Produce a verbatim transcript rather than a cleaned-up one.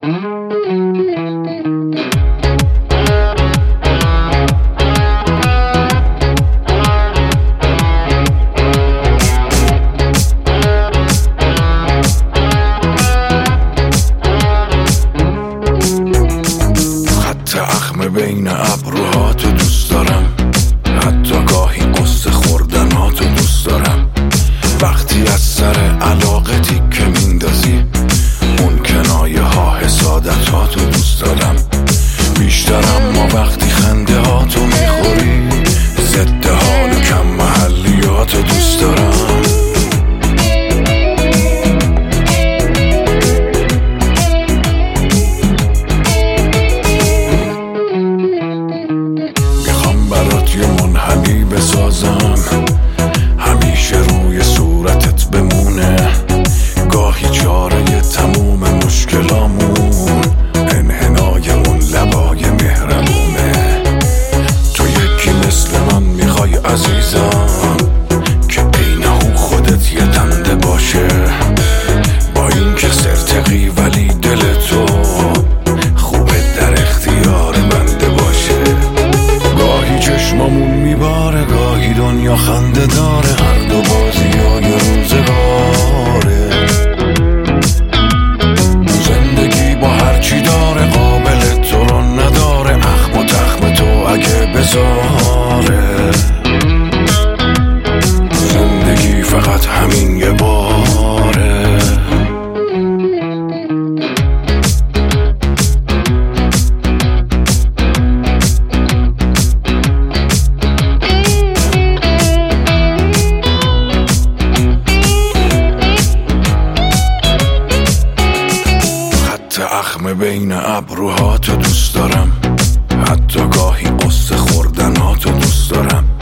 بین ابروهاتو دوست دارم، حتی گاهی قصه خوردناتو دوست دارم. وقتی از سر علاقه تیکه میندازی، اون کنایه ها حسادتاتو دوست دارم بیشتر، اما وقتی خنده هاتو میخوری، ضد حال و کم محلیاتو دوست دارم. یه منحنی بسازم، همیشه روی صورتت بمونه، گاهی چاره تموم مشکلامون انحنای اون لبای مهرمونه. تو یکی مثل من میخوای عزیزم که عینه خودت یه دنده باشه، با این که سرتقی ولی دل تو خوبه در اختیار بنده باشه. گاهی چشمامون میباره، گاهی دنیا خنده داره، هر دو بازی های روزگاره. زندگی با هرچی داره، قابل تو رو نداره، اخم و تخم تو اگه بذاره. زندگی فقط همین یه باره. اخم بین ابروهاتو دوست دارم، حتی گاهی قصه خوردناتو دوست دارم.